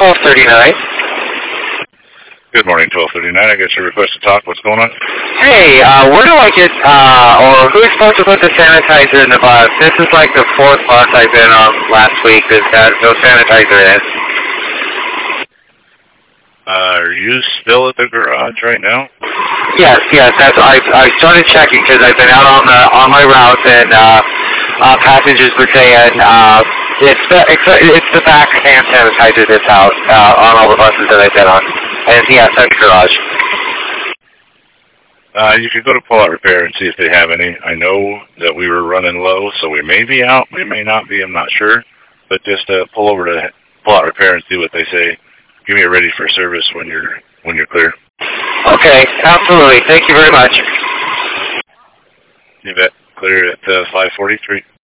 1239. Good morning, 1239. I got your request to talk. What's going on? Hey, where do I get, or who's supposed to put the sanitizer in the bus? This is like the fourth bus I've been on last week that has no sanitizer in. Are you still at the garage right now? Yes. I started checking because I've been out on my route, and passengers were saying it's the back hand sanitizer that's out on all the buses that I've been on, and yes, at the garage. You could go to Pull Out Repair and see if they have any. I know that we were running low, so we may be out, we may not be, I'm not sure. But just pull over to Pull Out Repair and see what they say. Give me a ready for service when you're clear. Okay, absolutely. Thank you very much. You bet. Clear at 5:43.